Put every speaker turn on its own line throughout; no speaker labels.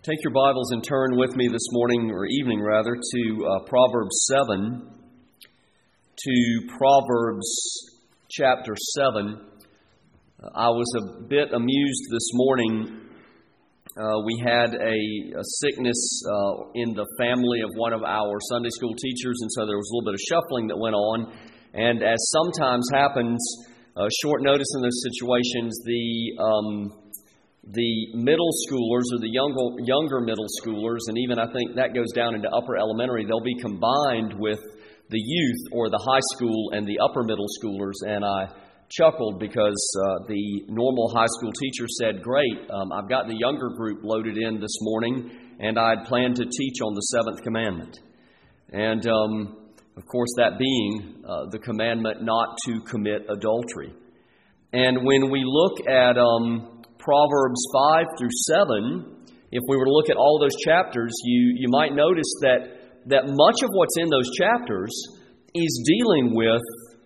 Take your Bibles and turn with me this morning, or evening rather, to Proverbs 7, to Proverbs chapter 7. I was a bit amused this morning. We had a sickness in the family of one of our Sunday school teachers, and so there was a little bit of shuffling that went on. And as sometimes happens, short notice in those situations, the middle schoolers or the younger middle schoolers, and even I think that goes down into upper elementary, they'll be combined with the youth or the high school and the upper middle schoolers. And I chuckled because the normal high school teacher said, "Great, I've got the younger group loaded in this morning, and I'd planned to teach on the seventh commandment." And of course, that being the commandment not to commit adultery. And when we look at Proverbs 5 through 7, if we were to look at all those chapters, you might notice that much of what's in those chapters is dealing with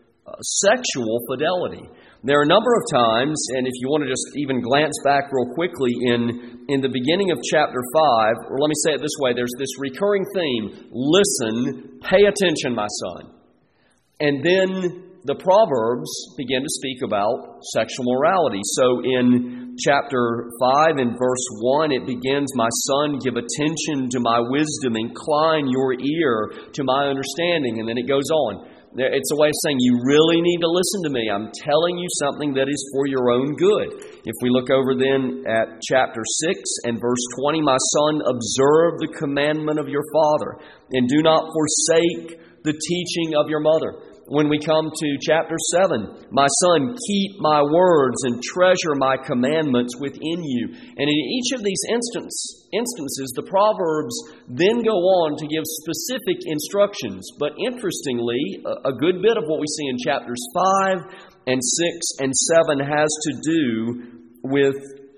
sexual fidelity. There are a number of times, and if you want to just even glance back real quickly in the beginning of chapter 5, or let me say it this way, there's this recurring theme: listen, pay attention, my son. And then the Proverbs begin to speak about sexual morality. So in chapter 5 in verse 1, it begins, "My son, give attention to my wisdom, incline your ear to my understanding." And then it goes on. It's a way of saying, you really need to listen to me. I'm telling you something that is for your own good. If we look over then at chapter 6 and verse 20, "My son, observe the commandment of your father, and do not forsake the teaching of your mother." When we come to chapter 7, "My son, keep my words and treasure my commandments within you." And in each of these instances, the Proverbs then go on to give specific instructions. But interestingly, a good bit of what we see in chapters 5 and 6 and 7 has to do with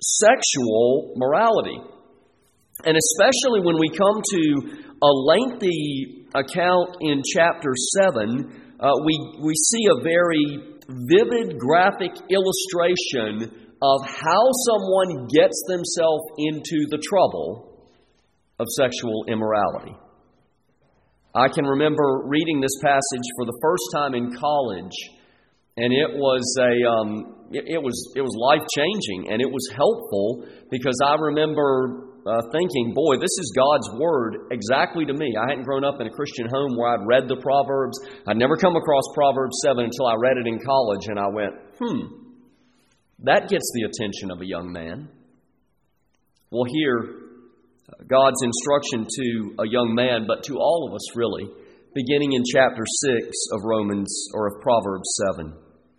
sexual morality. And especially when we come to a lengthy account in chapter 7, we see a very vivid graphic illustration of how someone gets themselves into the trouble of sexual immorality. I can remember reading this passage for the first time in college, and it was life-changing, and it was helpful because I remember thinking, boy, this is God's Word exactly to me. I hadn't grown up in a Christian home where I'd read the Proverbs. I'd never come across Proverbs 7 until I read it in college, and I went, that gets the attention of a young man. Well, here, God's instruction to a young man, but to all of us really, beginning in chapter 6 of Proverbs 7.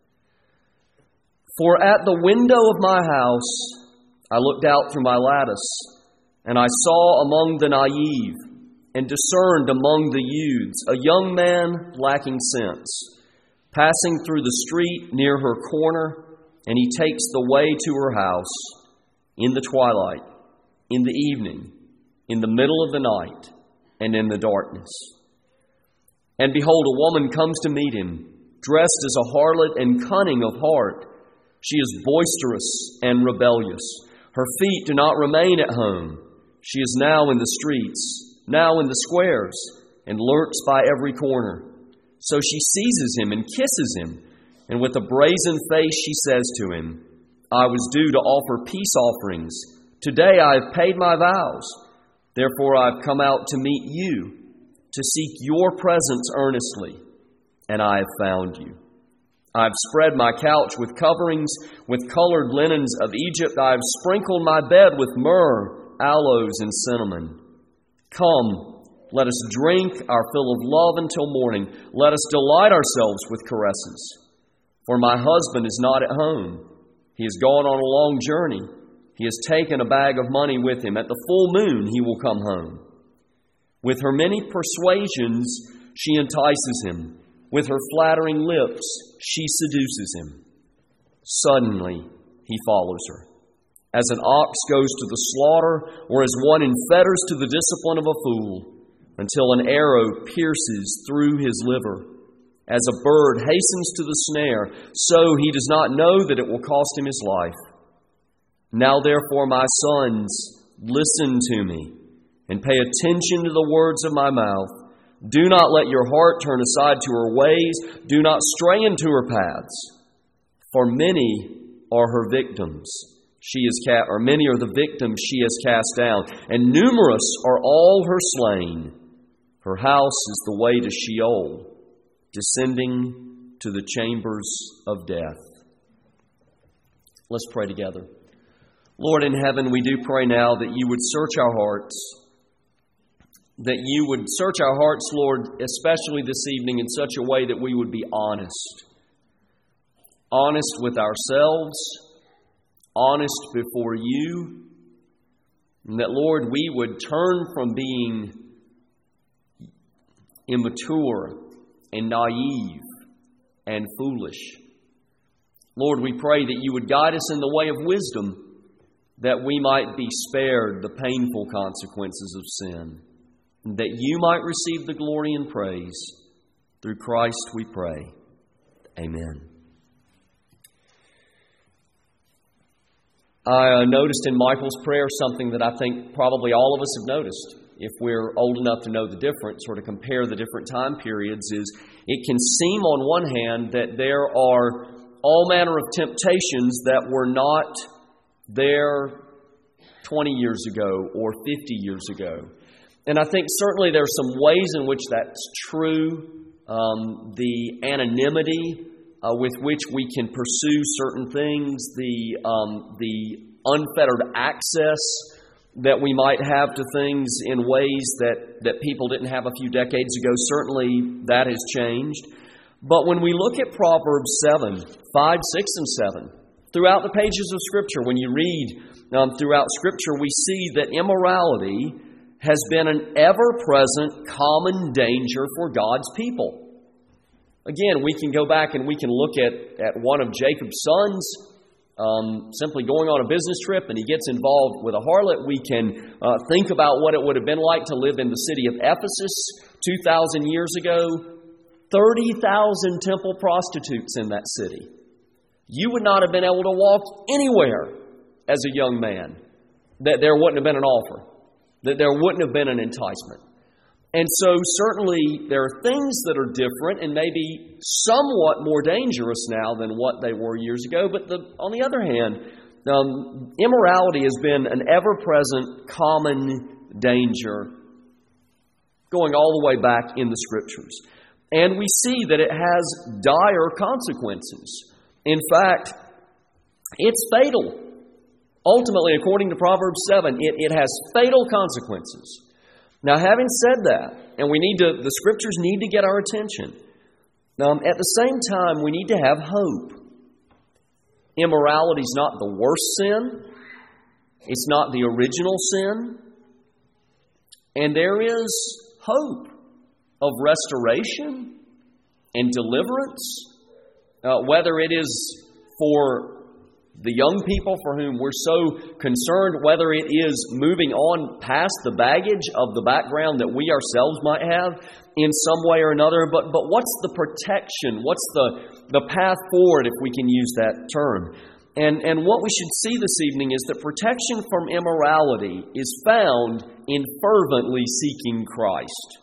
"For at the window of my house I looked out through my lattice, and I saw among the naive and discerned among the youths a young man lacking sense, passing through the street near her corner, and he takes the way to her house in the twilight, in the evening, in the middle of the night, and in the darkness. And behold, a woman comes to meet him, dressed as a harlot and cunning of heart. She is boisterous and rebellious. Her feet do not remain at home. She is now in the streets, now in the squares, and lurks by every corner. So she seizes him and kisses him, and with a brazen face she says to him, 'I was due to offer peace offerings. Today I have paid my vows. Therefore I have come out to meet you, to seek your presence earnestly, and I have found you. I have spread my couch with coverings, with colored linens of Egypt. I have sprinkled my bed with myrrh, aloes, and cinnamon. Come, let us drink our fill of love until morning. Let us delight ourselves with caresses. For my husband is not at home. He has gone on a long journey. He has taken a bag of money with him. At the full moon he will come home.' With her many persuasions she entices him. With her flattering lips she seduces him. Suddenly he follows her, as an ox goes to the slaughter, or as one in fetters to the discipline of a fool, until an arrow pierces through his liver. As a bird hastens to the snare, so he does not know that it will cost him his life. Now therefore, my sons, listen to me and pay attention to the words of my mouth. Do not let your heart turn aside to her ways. Do not stray into her paths. For many are her victims. Many are the victims she has cast down, and numerous are all her slain. Her house is the way to Sheol, descending to the chambers of death. Let's pray together. Lord in heaven, we do pray now that you would search our hearts. That you would search our hearts, Lord, especially this evening in such a way that we would be honest. Honest with ourselves, honest before you. And that, Lord, we would turn from being immature and naive and foolish. Lord, we pray that you would guide us in the way of wisdom, that we might be spared the painful consequences of sin, and that you might receive the glory and praise. Through Christ we pray. Amen. I noticed in Michael's prayer something that I think probably all of us have noticed, if we're old enough to know the difference or to compare the different time periods, is it can seem on one hand that there are all manner of temptations that were not there 20 years ago or 50 years ago. And I think certainly there are some ways in which that's true. The anonymity with which we can pursue certain things, the unfettered access that we might have to things in ways that people didn't have a few decades ago, certainly that has changed. But when we look at Proverbs 7, 5, 6, and 7, throughout the pages of Scripture, when you read throughout Scripture, we see that immorality has been an ever-present common danger for God's people. Again, we can go back and we can look at one of Jacob's sons simply going on a business trip, and he gets involved with a harlot. We can think about what it would have been like to live in the city of Ephesus 2,000 years ago. 30,000 temple prostitutes in that city. You would not have been able to walk anywhere as a young man that there wouldn't have been an offer, that there wouldn't have been an enticement. And so certainly there are things that are different and maybe somewhat more dangerous now than what they were years ago. But on the other hand, immorality has been an ever-present common danger going all the way back in the Scriptures. And we see that it has dire consequences. In fact, it's fatal. Ultimately, according to Proverbs 7, it has fatal consequences. Now, having said that, and the Scriptures need to get our attention. At the same time, we need to have hope. Immorality is not the worst sin. It's not the original sin. And there is hope of restoration and deliverance, whether it is for the young people for whom we're so concerned, whether it is moving on past the baggage of the background that we ourselves might have in some way or another. But what's the protection? What's the path forward, if we can use that term? And what we should see this evening is that protection from immorality is found in fervently seeking Christ.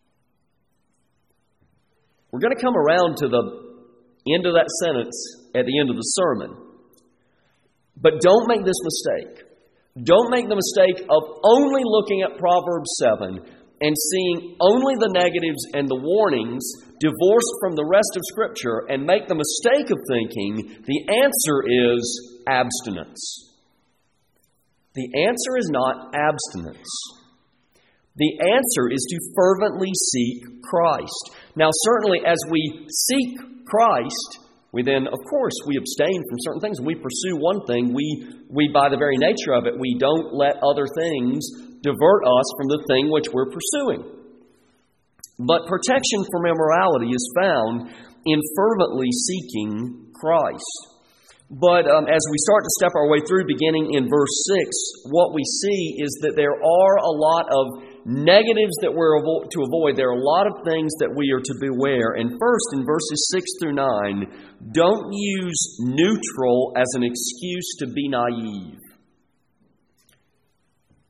We're going to come around to the end of that sentence at the end of the sermon. But don't make this mistake. Don't make the mistake of only looking at Proverbs 7 and seeing only the negatives and the warnings divorced from the rest of Scripture and make the mistake of thinking the answer is abstinence. The answer is not abstinence. The answer is to fervently seek Christ. Now, certainly as we seek Christ, we then, of course, we abstain from certain things. We pursue one thing. We, by the very nature of it, we don't let other things divert us from the thing which we're pursuing. But protection from immorality is found in fervently seeking Christ. But as we start to step our way through, beginning in verse 6, what we see is that there are a lot of negatives that we're to avoid. There are a lot of things that we are to beware. And first, in verses 6 through 9, don't use neutral as an excuse to be naive.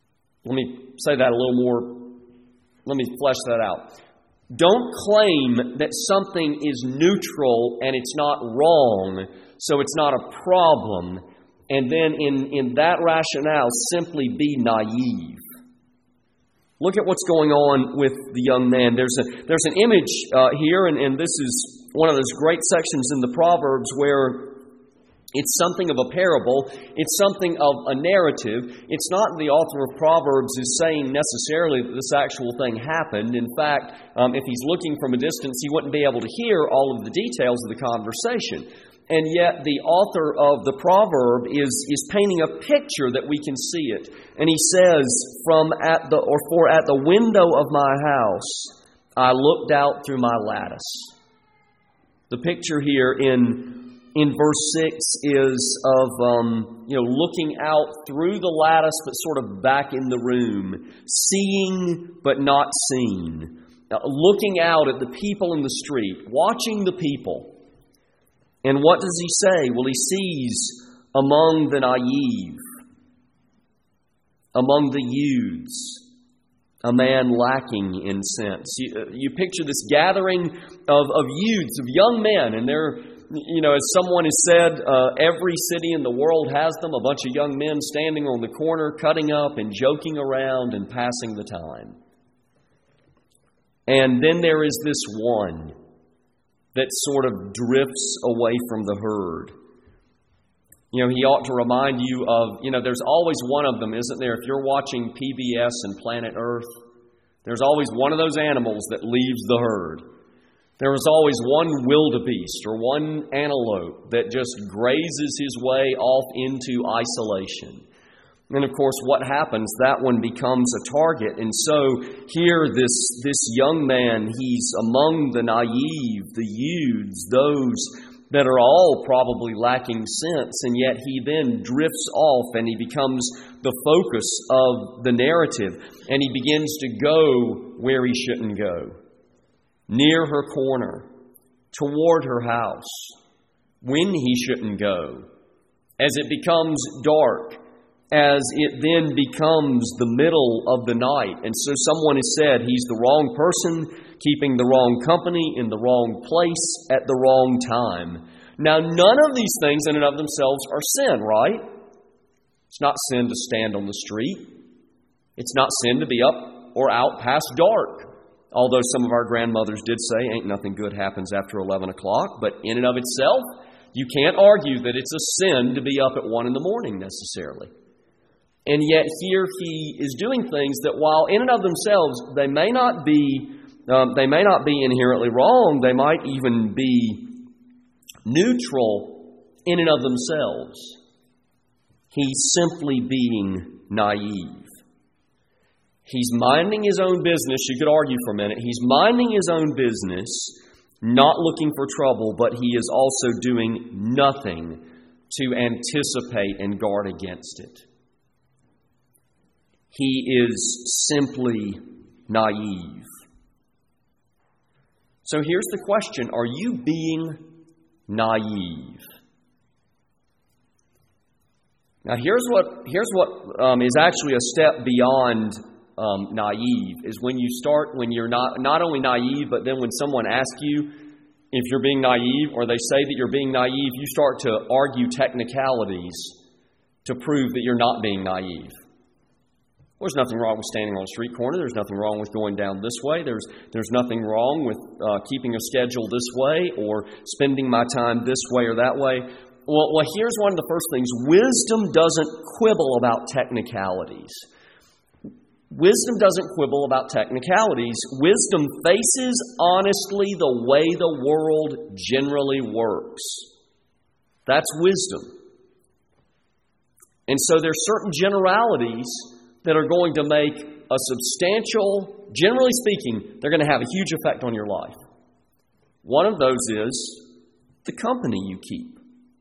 Let me say that a little more. Let me flesh that out. Don't claim that something is neutral and it's not wrong, so it's not a problem, and then in that rationale simply be naive. Look at what's going on with the young man. There's an image here, and this is one of those great sections in the Proverbs where it's something of a parable. It's something of a narrative. It's not the author of Proverbs is saying necessarily that this actual thing happened. In fact, if he's looking from a distance, he wouldn't be able to hear all of the details of the conversation. And yet the author of the proverb is painting a picture that we can see it. And he says, for at the window of my house, I looked out through my lattice. The picture here in verse 6 is of looking out through the lattice, but sort of back in the room, seeing but not seen. Now, looking out at the people in the street, watching the people. And what does he say? Well, he sees among the naive, among the youths, a man lacking in sense. You picture this gathering of youths, of young men, and they're, as someone has said, every city in the world has them, a bunch of young men standing on the corner, cutting up and joking around and passing the time. And then there is this one that sort of drifts away from the herd. He ought to remind you of, there's always one of them, isn't there? If you're watching PBS and Planet Earth, there's always one of those animals that leaves the herd. There is always one wildebeest or one antelope that just grazes his way off into isolation. And of course, what happens? That one becomes a target. And so here, this young man, he's among the naive, the youths, those that are all probably lacking sense, and yet he then drifts off and he becomes the focus of the narrative, and he begins to go where he shouldn't go. Near her corner, toward her house, when he shouldn't go, as it becomes dark, as it then becomes the middle of the night. And so someone has said he's the wrong person, keeping the wrong company, in the wrong place, at the wrong time. Now, none of these things in and of themselves are sin, right? It's not sin to stand on the street. It's not sin to be up or out past dark. Although some of our grandmothers did say, ain't nothing good happens after 11 o'clock. But in and of itself, you can't argue that it's a sin to be up at 1 in the morning necessarily. And yet here he is doing things that, while in and of themselves they may not be inherently wrong, they might even be neutral in and of themselves. He's simply being naive. He's minding his own business. You could argue for a minute. He's minding his own business, not looking for trouble, but he is also doing nothing to anticipate and guard against it. He is simply naive. So here's the question. Are you being naive? Now here's what is actually a step beyond naive, is when you're not only naive, but then when someone asks you if you're being naive, or they say that you're being naive, you start to argue technicalities to prove that you're not being naive. There's nothing wrong with standing on a street corner. There's nothing wrong with going down this way. There's nothing wrong with keeping a schedule this way, or spending my time this way or that way. Well, here's one of the first things. Wisdom doesn't quibble about technicalities. Wisdom doesn't quibble about technicalities. Wisdom faces honestly the way the world generally works. That's wisdom. And so there's certain generalities that are going to make a substantial, generally speaking, they're going to have a huge effect on your life. One of those is the company you keep.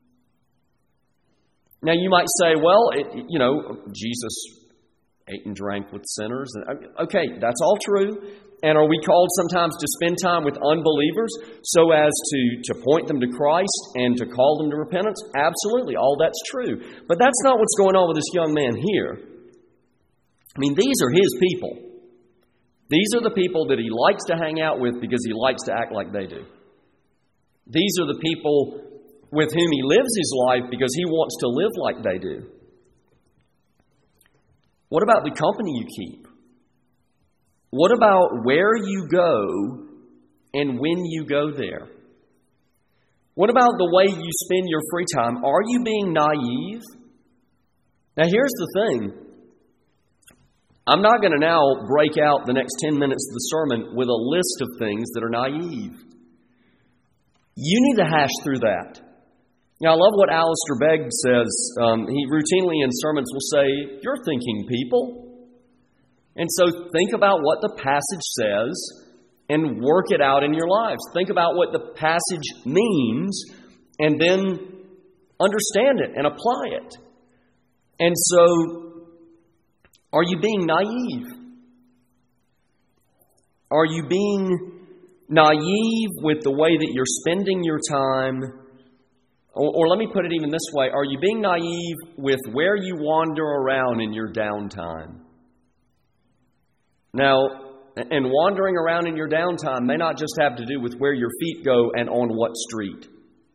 Now you might say, well, Jesus ate and drank with sinners. Okay, that's all true. And are we called sometimes to spend time with unbelievers so as to point them to Christ and to call them to repentance? Absolutely, all that's true. But that's not what's going on with this young man here. I mean, these are his people. These are the people that he likes to hang out with because he likes to act like they do. These are the people with whom he lives his life because he wants to live like they do. What about the company you keep? What about where you go and when you go there? What about the way you spend your free time? Are you being naive? Now, here's the thing. I'm not going to now break out the next 10 minutes of the sermon with a list of things that are naive. You need to hash through that. Now, I love what Alistair Begg says. He routinely in sermons will say, "You're thinking people." And so think about what the passage says and work it out in your lives. Think about what the passage means and then understand it and apply it. And so, are you being naive? Are you being naive with the way that you're spending your time? Or let me put it even this way. Are you being naive with where you wander around in your downtime? Now, and wandering around in your downtime may not just have to do with where your feet go and on what street.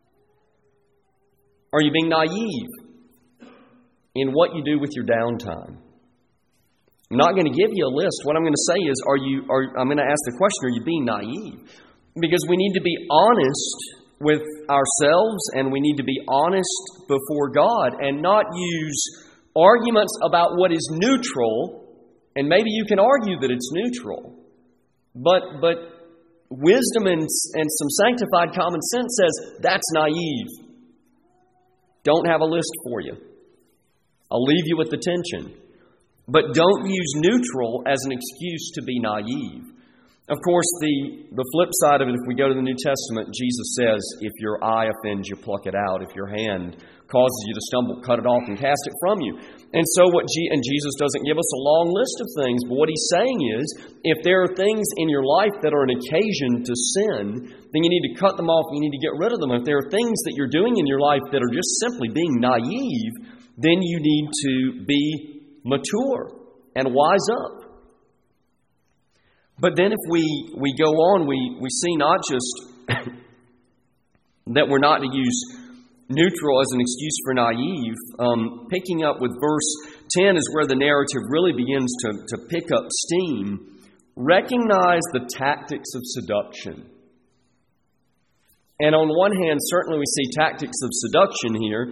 Are you being naive in what you do with your downtime? I'm not going to give you a list. What I'm going to say is, I'm going to ask the question, are you being naive? Because we need to be honest with ourselves and we need to be honest before God and not use arguments about what is neutral. And maybe you can argue that it's neutral. But wisdom and some sanctified common sense says that's naive. Don't have a list for you. I'll leave you with the tension. But don't use neutral as an excuse to be naive. Of course, the flip side of it, if we go to the New Testament, Jesus says, if your eye offends you, pluck it out. If your hand causes you to stumble, cut it off and cast it from you. And so and Jesus doesn't give us a long list of things, but what he's saying is, if there are things in your life that are an occasion to sin, then you need to cut them off, you need to get rid of them. If there are things that you're doing in your life that are just simply being naive, then you need to be mature and wise up. But then if we go on, we see not just that we're not to use neutral as an excuse for naive. Picking up with verse 10 is where the narrative really begins to pick up steam. Recognize the tactics of seduction. And on one hand, certainly we see tactics of seduction here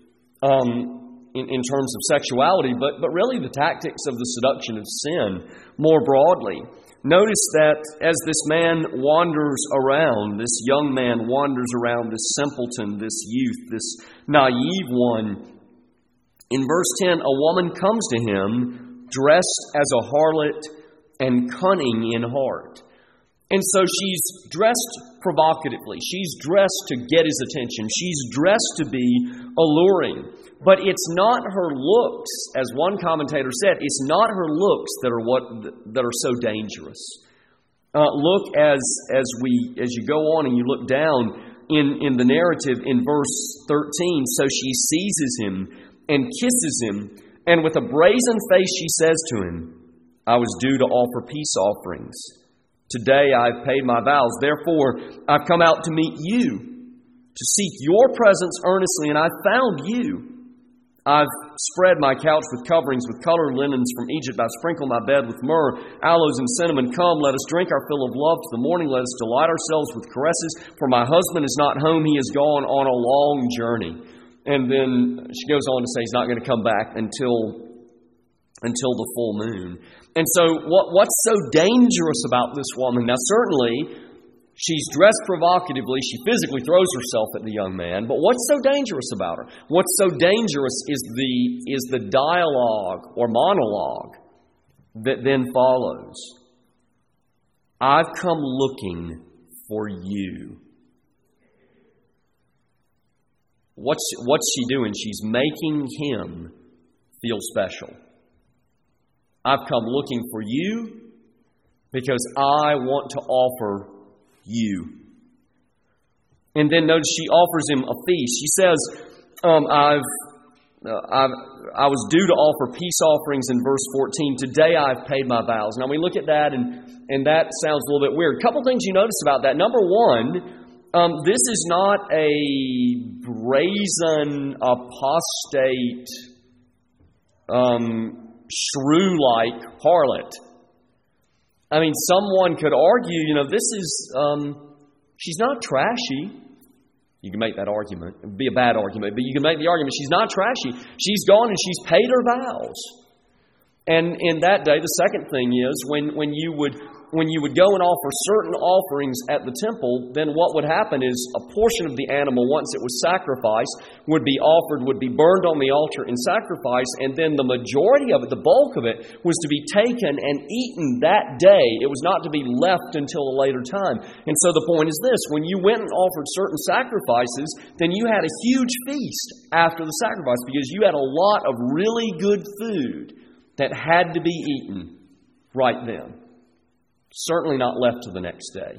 in terms of sexuality, but really the tactics of the seduction of sin more broadly. Notice that as this man wanders around, this young man wanders around, this simpleton, this youth, this naive one, in verse 10, a woman comes to him dressed as a harlot and cunning in heart. And so she's dressed provocatively. She's dressed to get his attention. She's dressed to be alluring. But it's not her looks, as one commentator said, it's not her looks that are so dangerous. Look as you go on and you look down in the narrative in verse 13. So she seizes him and kisses him, and with a brazen face she says to him, I was due to offer peace offerings. Today I've paid my vows. Therefore I've come out to meet you, to seek your presence earnestly, and I've found you. I've spread my couch with coverings, with colored linens from Egypt. I've sprinkled my bed with myrrh, aloes, and cinnamon. Come, let us drink our fill of love to the morning. Let us delight ourselves with caresses. For my husband is not home. He has gone on a long journey. And then she goes on to say he's not going to come back until the full moon. And so what's so dangerous about this woman? Now, certainly, she's dressed provocatively. She physically throws herself at the young man. But what's so dangerous about her? What's so dangerous is the dialogue or monologue that then follows. I've come looking for you. What's she doing? She's making him feel special. I've come looking for you because I want to offer you. And then notice she offers him a feast. She says, I've I was due to offer peace offerings in verse 14. Today I've paid my vows. Now we look at that and that sounds a little bit weird. A couple things you notice about that. Number one, this is not a brazen, apostate, shrew-like harlot. I mean, someone could argue, she's not trashy. You can make that argument. It would be a bad argument, but you can make the argument she's not trashy. She's gone and she's paid her vows. And in that day, the second thing is when you would go and offer certain offerings at the temple, then what would happen is a portion of the animal, once it was sacrificed, would be offered, would be burned on the altar in sacrifice, and then the majority of it, the bulk of it, was to be taken and eaten that day. It was not to be left until a later time. And so the point is this: when you went and offered certain sacrifices, then you had a huge feast after the sacrifice because you had a lot of really good food that had to be eaten right then. Certainly not left to the next day.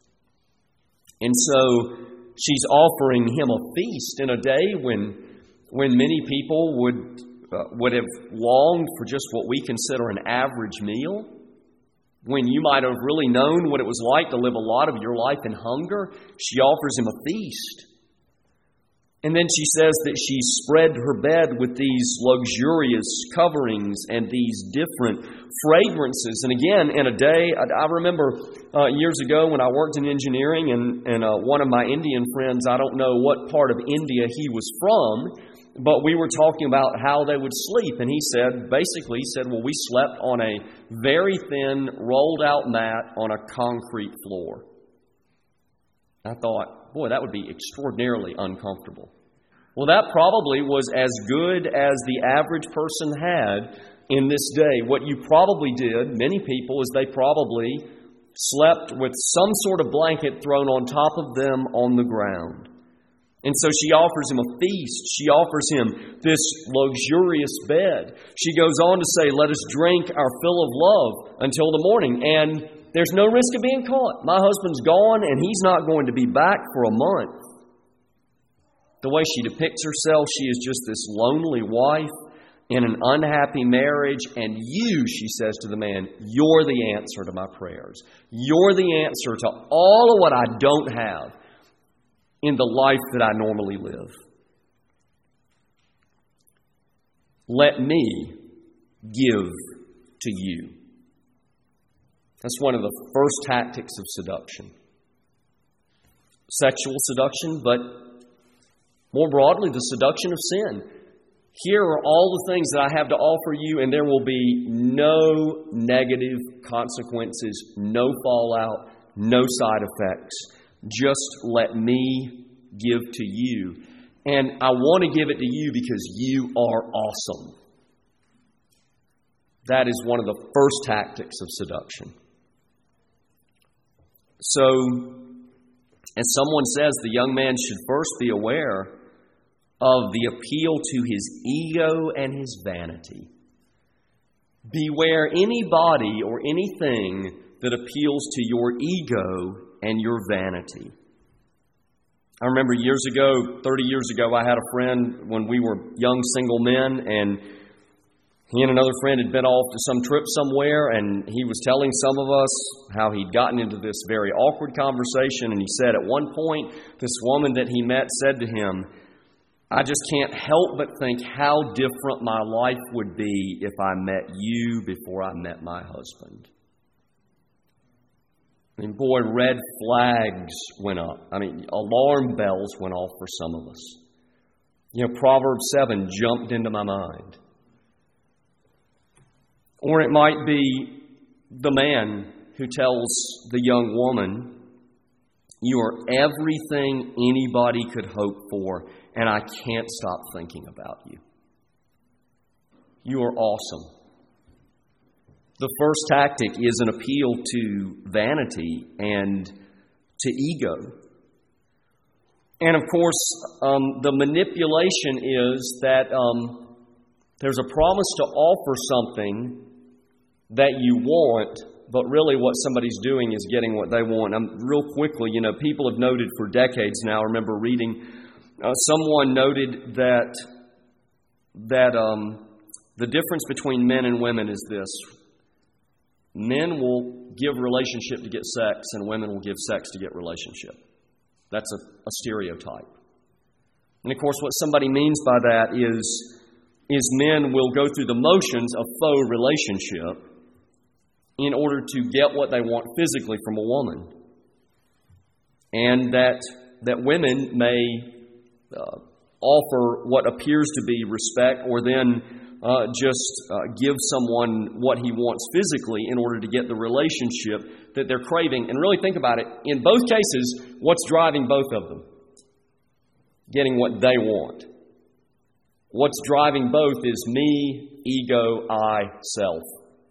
And so she's offering him a feast in a day when many people would have longed for just what we consider an average meal. When you might have really known what it was like to live a lot of your life in hunger, she offers him a feast. And then she says that she spread her bed with these luxurious coverings and these different fragrances. And again, in a day, I remember years ago when I worked in engineering and one of my Indian friends, I don't know what part of India he was from, but we were talking about how they would sleep. And he said, well, we slept on a very thin, rolled out mat on a concrete floor. I thought, boy, that would be extraordinarily uncomfortable. Well, that probably was as good as the average person had in this day. What you probably did, many people, is they probably slept with some sort of blanket thrown on top of them on the ground. And so she offers him a feast. She offers him this luxurious bed. She goes on to say, let us drink our fill of love until the morning. And there's no risk of being caught. My husband's gone and he's not going to be back for a month. The way she depicts herself, she is just this lonely wife in an unhappy marriage. And you, she says to the man, you're the answer to my prayers. You're the answer to all of what I don't have in the life that I normally live. Let me give to you. That's one of the first tactics of seduction. Sexual seduction, but more broadly, the seduction of sin. Here are all the things that I have to offer you, and there will be no negative consequences, no fallout, no side effects. Just let me give to you. And I want to give it to you because you are awesome. That is one of the first tactics of seduction. So, as someone says, the young man should first be aware of the appeal to his ego and his vanity. Beware anybody or anything that appeals to your ego and your vanity. I remember 30 years ago, I had a friend when we were young single men, and he and another friend had been off to some trip somewhere, and he was telling some of us how he'd gotten into this very awkward conversation, and he said at one point, this woman that he met said to him, I just can't help but think how different my life would be if I met you before I met my husband. I mean, boy, red flags went up. I mean, alarm bells went off for some of us. Proverbs 7 jumped into my mind. Or it might be the man who tells the young woman, you are everything anybody could hope for, and I can't stop thinking about you. You are awesome. The first tactic is an appeal to vanity and to ego. And of course, the manipulation is that there's a promise to offer something that you want, but really what somebody's doing is getting what they want. Real quickly, people have noted for decades now, I remember reading, someone noted that that the difference between men and women is this. Men will give relationship to get sex, and women will give sex to get relationship. That's a stereotype. And of course, what somebody means by that is men will go through the motions of faux relationship in order to get what they want physically from a woman. And that women may offer what appears to be respect, or then just give someone what he wants physically in order to get the relationship that they're craving. And really think about it. In both cases, what's driving both of them? Getting what they want. What's driving both is me, ego, I, self.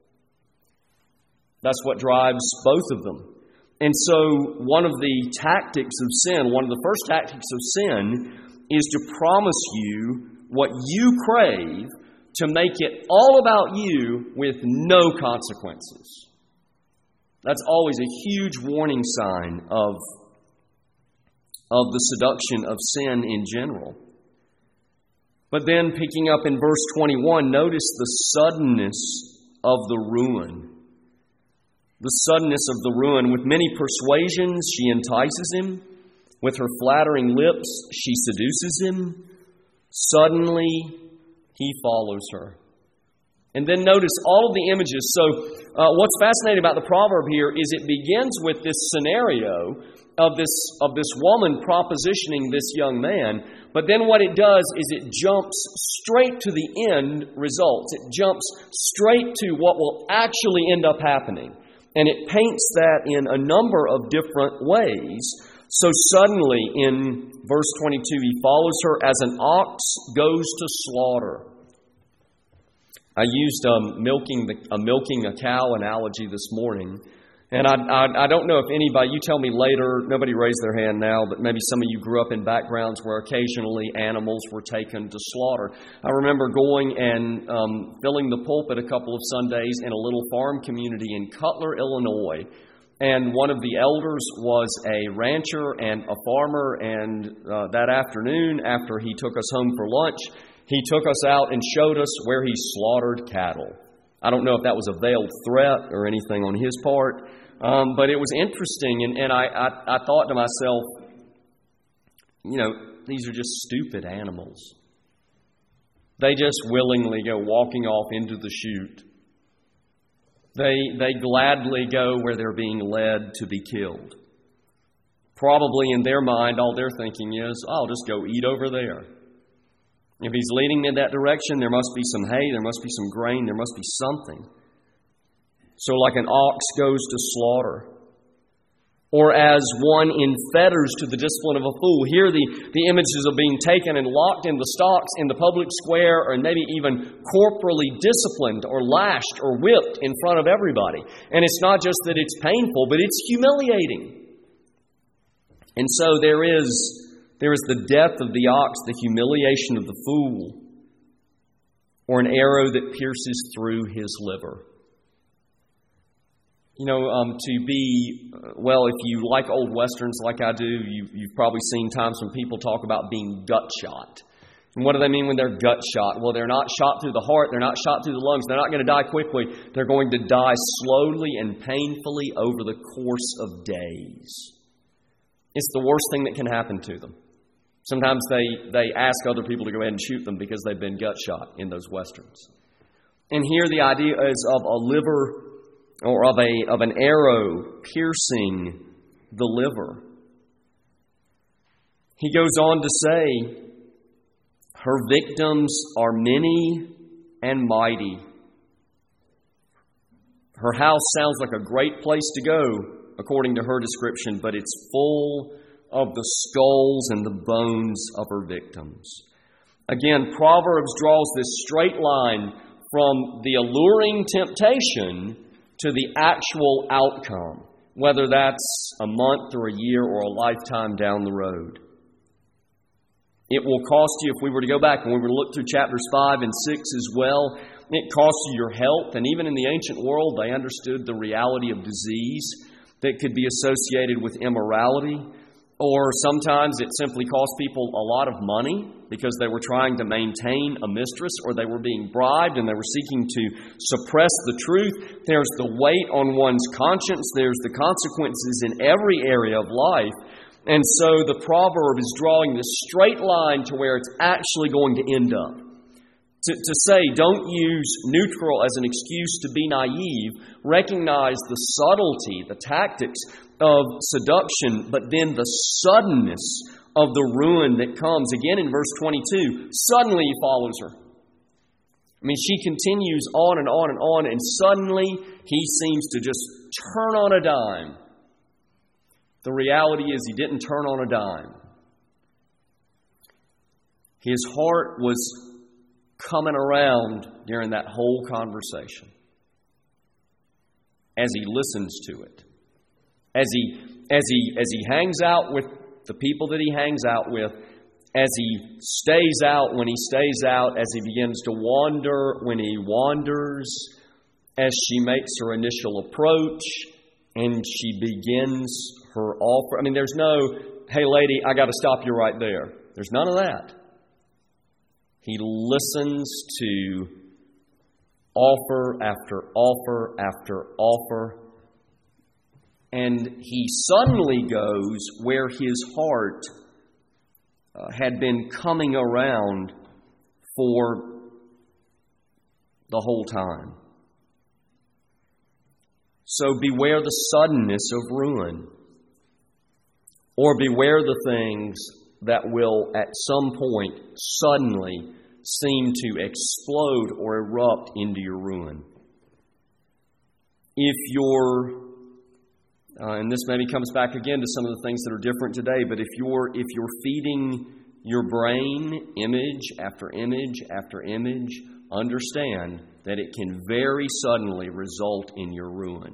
That's what drives both of them. And so one of the tactics of sin, one of the first tactics of sin, is to promise you what you crave, to make it all about you with no consequences. That's always a huge warning sign of the seduction of sin in general. But then picking up in verse 21, notice the suddenness of the ruin. The suddenness of the ruin. With many persuasions, she entices him. With her flattering lips, she seduces him. Suddenly, he follows her. And then notice all of the images. So what's fascinating about the proverb here is it begins with this scenario of this woman propositioning this young man. But then what it does is it jumps straight to the end results. It jumps straight to what will actually end up happening. And it paints that in a number of different ways. So suddenly, in verse 22, he follows her as an ox goes to slaughter. I used a milking a cow analogy this morning. And I don't know if anybody, you tell me later, nobody raised their hand now, but maybe some of you grew up in backgrounds where occasionally animals were taken to slaughter. I remember going and filling the pulpit a couple of Sundays in a little farm community in Cutler, Illinois. And one of the elders was a rancher and a farmer, and that afternoon, after he took us home for lunch, he took us out and showed us where he slaughtered cattle. I don't know if that was a veiled threat or anything on his part, but it was interesting, and I thought to myself, these are just stupid animals. They just willingly go walking off into the chute. They gladly go where they're being led to be killed. Probably in their mind, all they're thinking is, I'll just go eat over there. If he's leading in that direction, there must be some hay, there must be some grain, there must be something. So like an ox goes to slaughter. Or as one in fetters to the discipline of a fool. Here the images of being taken and locked in the stocks in the public square, or maybe even corporally disciplined or lashed or whipped in front of everybody. And it's not just that it's painful, but it's humiliating. And so there is the death of the ox, the humiliation of the fool, or an arrow that pierces through his liver. If you like old westerns like I do, you've probably seen times when people talk about being gut shot. And what do they mean when they're gut shot? Well, they're not shot through the heart, they're not shot through the lungs, they're not going to die quickly. They're going to die slowly and painfully over the course of days. It's the worst thing that can happen to them. Sometimes they ask other people to go ahead and shoot them because they've been gut shot in those westerns. And here the idea is of a liver, or of an arrow piercing the liver. He goes on to say, her victims are many and mighty. Her house sounds like a great place to go, according to her description, but it's full of the skulls and the bones of her victims. Again, Proverbs draws this straight line from the alluring temptation to the actual outcome, whether that's a month or a year or a lifetime down the road. It will cost you, if we were to go back and we were to look through chapters 5 and 6 as well, it costs you your health. And even in the ancient world, they understood the reality of disease that could be associated with immorality. Or sometimes it simply cost people a lot of money because they were trying to maintain a mistress, or they were being bribed and they were seeking to suppress the truth. There's the weight on one's conscience. There's the consequences in every area of life. And so the proverb is drawing this straight line to where it's actually going to end up. To say, don't use neutral as an excuse to be naive. Recognize the subtlety, the tactics of seduction, but then the suddenness of the ruin that comes. Again in verse 22, suddenly he follows her. I mean, she continues on and on and on, and suddenly he seems to just turn on a dime. The reality is he didn't turn on a dime. His heart was coming around during that whole conversation as he listens to it. As he hangs out with the people that he hangs out with, as he stays out when he stays out, as he begins to wander when he wanders, as she makes her initial approach and she begins her offer. I mean, there's no, hey lady, I got to stop you right there. There's none of that. He listens to offer after offer after offer. And he suddenly goes where his heart had been coming around for the whole time. So beware the suddenness of ruin, or beware the things that will at some point suddenly seem to explode or erupt into your ruin. If you're and this maybe comes back again to some of the things that are different today, but if you're feeding your brain image after image after image, understand that it can very suddenly result in your ruin.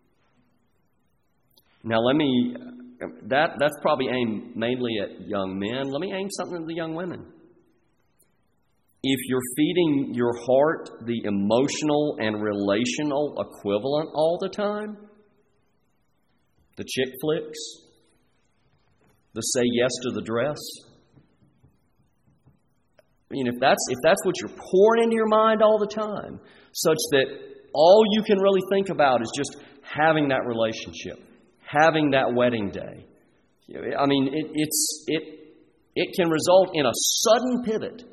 Now that's probably aimed mainly at young men. Let me aim something at the young women. If you're feeding your heart the emotional and relational equivalent all the time, the chick flicks, the say yes to the dress. I mean, if that's what you're pouring into your mind all the time, such that all you can really think about is just having that relationship, having that wedding day. I mean, it can result in a sudden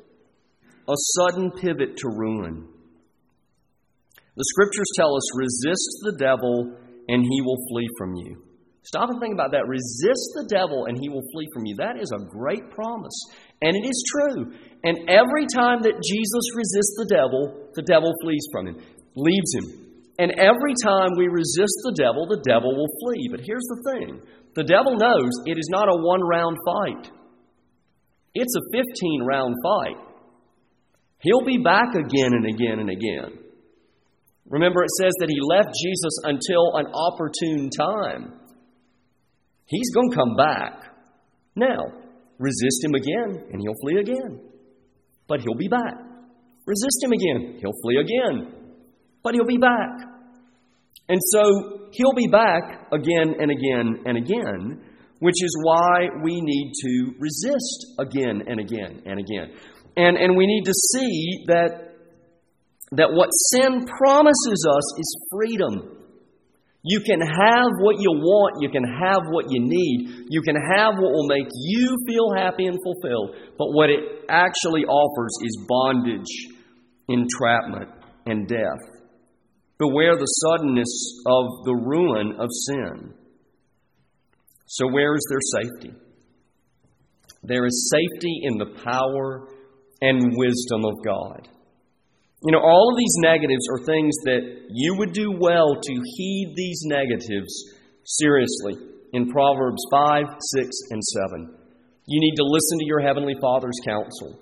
pivot to ruin. The Scriptures tell us, resist the devil and he will flee from you. Stop and think about that. Resist the devil and he will flee from you. That is a great promise. And it is true. And every time that Jesus resists the devil flees from him, leaves him. And every time we resist the devil will flee. But here's the thing. The devil knows it is not a one-round fight. It's a 15-round fight. He'll be back again and again and again. Remember, it says that he left Jesus until an opportune time. He's going to come back. Now, resist him again, and he'll flee again. But he'll be back. Resist him again, he'll flee again. But he'll be back. And so, he'll be back again and again and again, which is why we need to resist again and again and again. And we need to see that what sin promises us is freedom. You can have what you want. You can have what you need. You can have what will make you feel happy and fulfilled. But what it actually offers is bondage, entrapment, and death. Beware the suddenness of the ruin of sin. So where is there safety? There is safety in the power and wisdom of God. You know, all of these negatives are things that you would do well to heed these negatives seriously in Proverbs 5, 6, and 7. You need to listen to your Heavenly Father's counsel.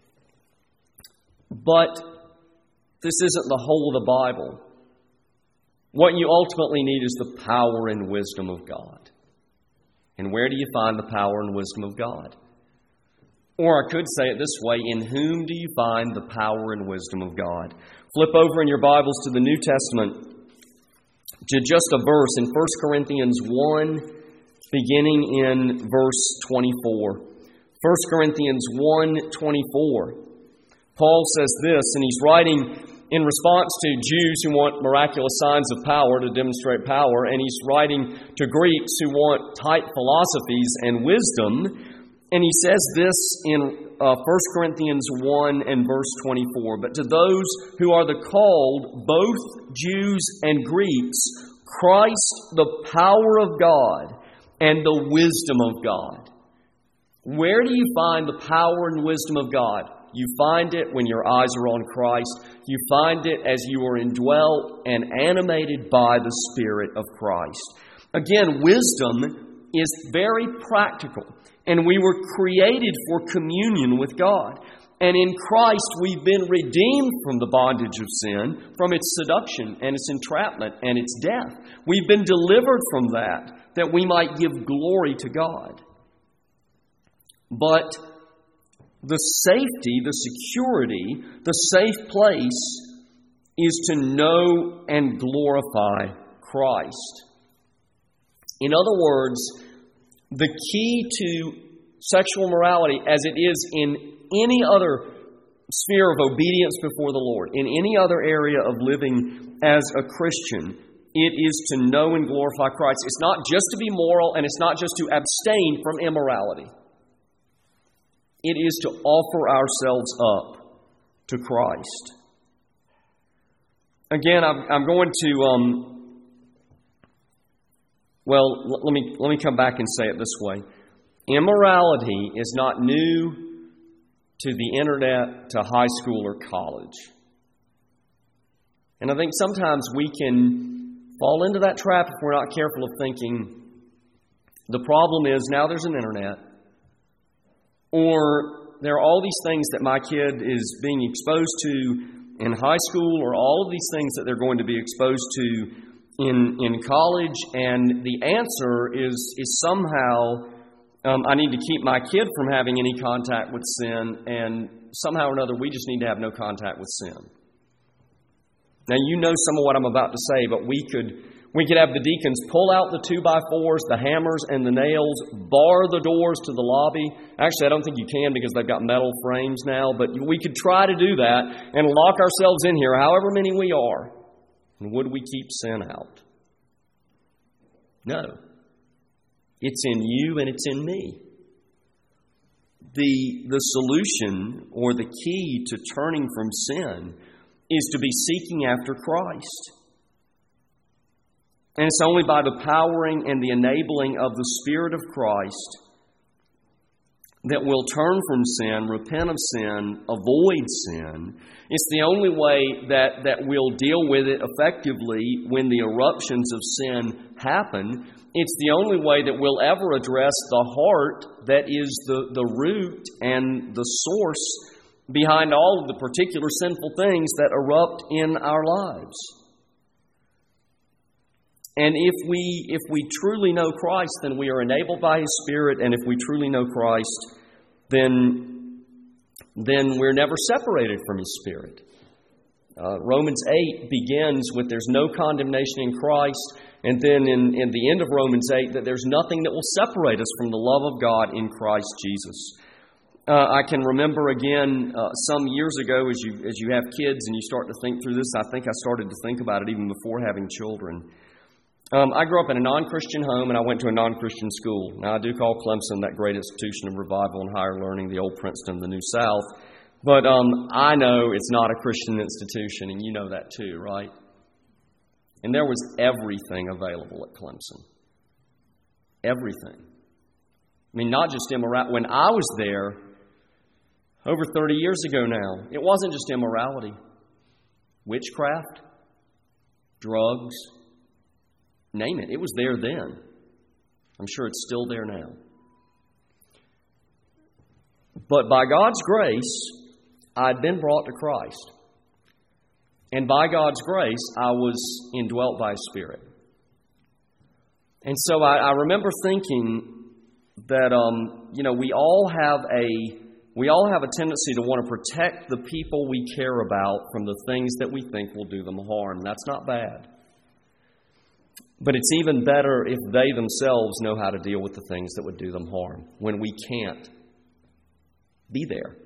But this isn't the whole of the Bible. What you ultimately need is the power and wisdom of God. And where do you find the power and wisdom of God? Or I could say it this way, in whom do you find the power and wisdom of God? Flip over in your Bibles to the New Testament, to just a verse in 1 Corinthians 1 beginning in verse 24. 1 Corinthians 1:24. Paul says this, and he's writing in response to Jews who want miraculous signs of power to demonstrate power, and he's writing to Greeks who want tight philosophies and wisdom. And he says this in 1 Corinthians 1 and verse 24. But to those who are the called, both Jews and Greeks, Christ, the power of God and the wisdom of God. Where do you find the power and wisdom of God? You find it when your eyes are on Christ. You find it as you are indwelt and animated by the Spirit of Christ. Again, wisdom is very practical, and we were created for communion with God. And in Christ, we've been redeemed from the bondage of sin, from its seduction and its entrapment and its death. We've been delivered from that we might give glory to God. But the safety, the security, the safe place is to know and glorify Christ. In other words, the key to sexual morality, as it is in any other sphere of obedience before the Lord, in any other area of living as a Christian, it is to know and glorify Christ. It's not just to be moral, and it's not just to abstain from immorality. It is to offer ourselves up to Christ. Again, I'm going to, let me come back and say it this way. Immorality is not new to the internet, to high school or college. And I think sometimes we can fall into that trap if we're not careful of thinking, the problem is now there's an internet, or there are all these things that my kid is being exposed to in high school, or all of these things that they're going to be exposed to in college, and the answer is somehow I need to keep my kid from having any contact with sin, and somehow or another we just need to have no contact with sin. Now you know some of what I'm about to say, but we could have the deacons pull out the 2x4s, the hammers, and the nails, bar the doors to the lobby. Actually, I don't think you can because they've got metal frames now, but we could try to do that and lock ourselves in here, however many we are. And would we keep sin out? No. It's in you and it's in me. The solution or the key to turning from sin is to be seeking after Christ. And it's only by the powering and the enabling of the Spirit of Christ that we'll turn from sin, repent of sin, avoid sin. It's the only way that we'll deal with it effectively when the eruptions of sin happen. It's the only way that we'll ever address the heart that is the root and the source behind all of the particular sinful things that erupt in our lives. And if we truly know Christ, then we are enabled by His Spirit. And if we truly know Christ, then we're never separated from His Spirit. Romans 8 begins with there's no condemnation in Christ. And then in the end of Romans 8, that there's nothing that will separate us from the love of God in Christ Jesus. I can remember again some years ago as you have kids and you start to think through this. I think I started to think about it even before having children. I grew up in a non-Christian home, and I went to a non-Christian school. Now, I do call Clemson that great institution of revival and higher learning, the old Princeton, the New South. But I know it's not a Christian institution, and you know that too, right? And there was everything available at Clemson. Everything. I mean, not just immorality. When I was there, over 30 years ago now, it wasn't just immorality. Witchcraft, drugs, name it. It was there then. I'm sure it's still there now. But by God's grace, I'd been brought to Christ. And by God's grace, I was indwelt by His Spirit. And so I remember thinking that, we all have a tendency to want to protect the people we care about from the things that we think will do them harm. That's not bad. But it's even better if they themselves know how to deal with the things that would do them harm when we can't be there.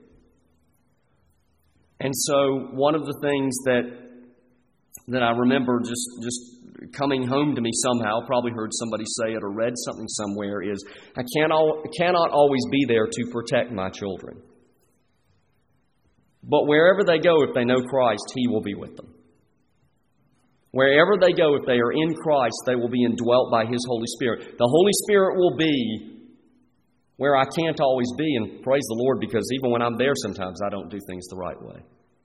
And so one of the things that I remember just coming home to me somehow, probably heard somebody say it or read something somewhere, is I cannot always be there to protect my children. But wherever they go, if they know Christ, He will be with them. Wherever they go, if they are in Christ, they will be indwelt by His Holy Spirit. The Holy Spirit will be where I can't always be, and praise the Lord, because even when I'm there sometimes I don't do things the right way.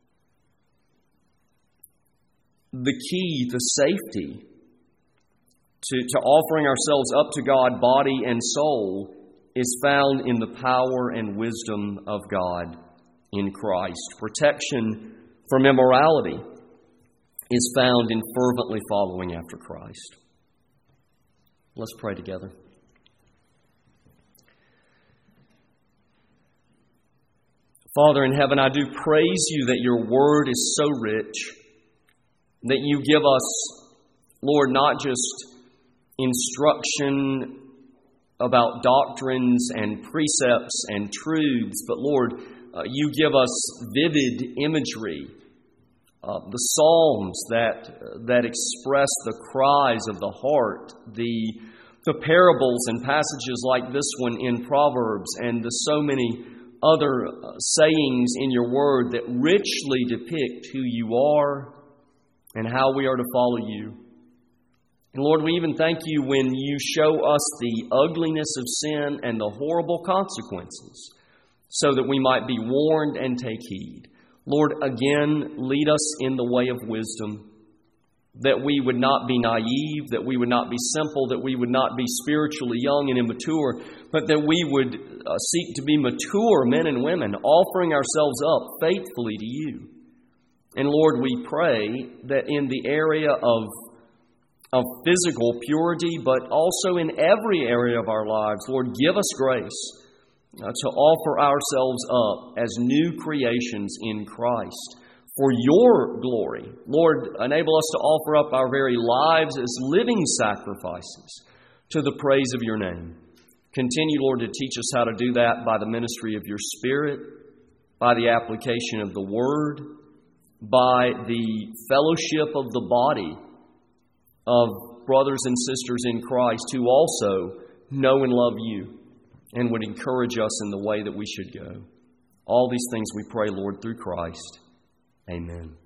The key, the safety to offering ourselves up to God, body and soul, is found in the power and wisdom of God in Christ. Protection from immorality is found in fervently following after Christ. Let's pray together. Father in heaven, I do praise You that Your Word is so rich, that You give us, Lord, not just instruction about doctrines and precepts and truths, but Lord, You give us vivid imagery, the Psalms that express the cries of the heart, the parables and passages like this one in Proverbs, and the so many other sayings in Your Word that richly depict who You are and how we are to follow You. And Lord, we even thank You when You show us the ugliness of sin and the horrible consequences so that we might be warned and take heed. Lord, again, lead us in the way of wisdom, that we would not be naive, that we would not be simple, that we would not be spiritually young and immature, but that we would seek to be mature men and women, offering ourselves up faithfully to You. And Lord, we pray that in the area of physical purity, but also in every area of our lives, Lord, give us grace to offer ourselves up as new creations in Christ for Your glory. Lord, enable us to offer up our very lives as living sacrifices to the praise of Your name. Continue, Lord, to teach us how to do that by the ministry of Your Spirit, by the application of the Word, by the fellowship of the body of brothers and sisters in Christ who also know and love You and would encourage us in the way that we should go. All these things we pray, Lord, through Christ. Amen.